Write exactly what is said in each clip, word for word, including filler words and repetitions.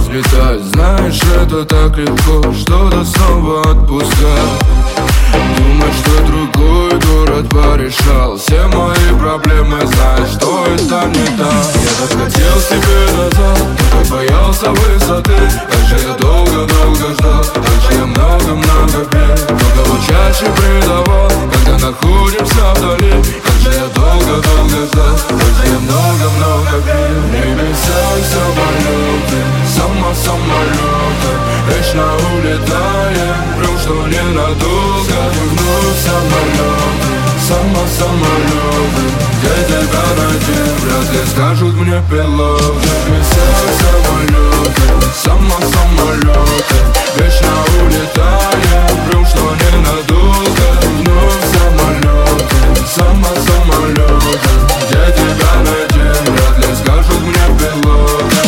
взлетать. Знаешь, это так легко, что-то снова отпускать. Думать, что другой город порешал все мои проблемы, знаешь, что это не так. Я так хотел себе назад, но так боялся высоты. Как же я долго-долго ждал, как же я много-много пил. Но кого чаще предавал, когда находимся вдали. Как же я долго-долго ждал, как же я много-много пил. В небесах самолеты, само-самолеты, вечно улетаем, врем, что ненадолго. И вновь самолеты, само-самолеты, где тебя найти, вряд ли скажут мне пилоты. В небесах самолеты, само-самолеты, вечно улетаем, врем, что ненадолго. И вновь самолеты, само-самолеты, где тебя найти, вряд ли скажут мне пилоты.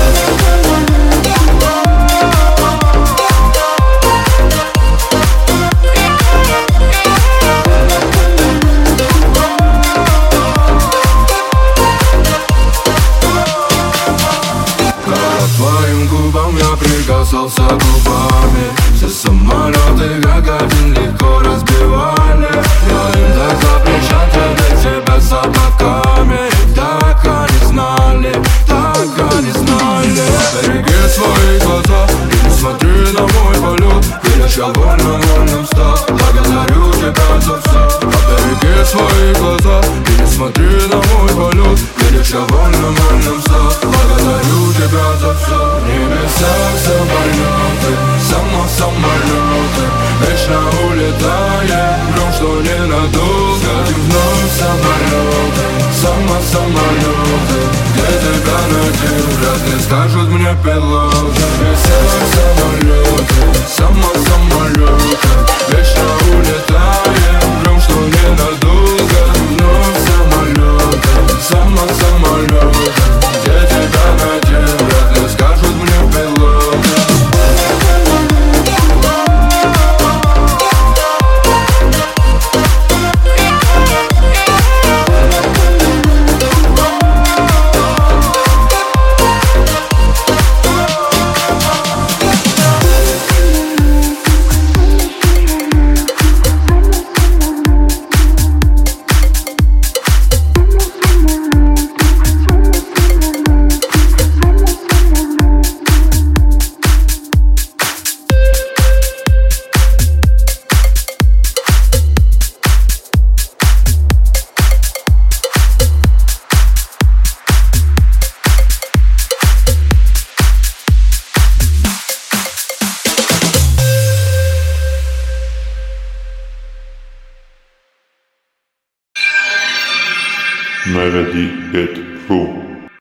Прикасался губами, все самолеты как один легко разбивали. Я им так запрещал тянуть себя с облаками. Так они знали, так они знали. Береги свои глаза и не смотри на мой полет. Видишь, я вольно-вольным стал, благодарю тебя за все. Береги свои глаза и не смотри на мой полет. Видишь, я вольно-вольным стал, благодарю тебя за все. В небесах самолеты, само-самолеты, вечно улетаем, врем, что ненадолго. И вновь самолеты, само-самолеты, где тебя найти, вряд ли скажут мне пилоты. В небесах самолеты, само-самолеты, вечно улетаем, врем, что ненадолго. И вновь самолеты, само-самолеты, где тебя найти, вряд ли скажут мне пилоты. Melody Hit Room.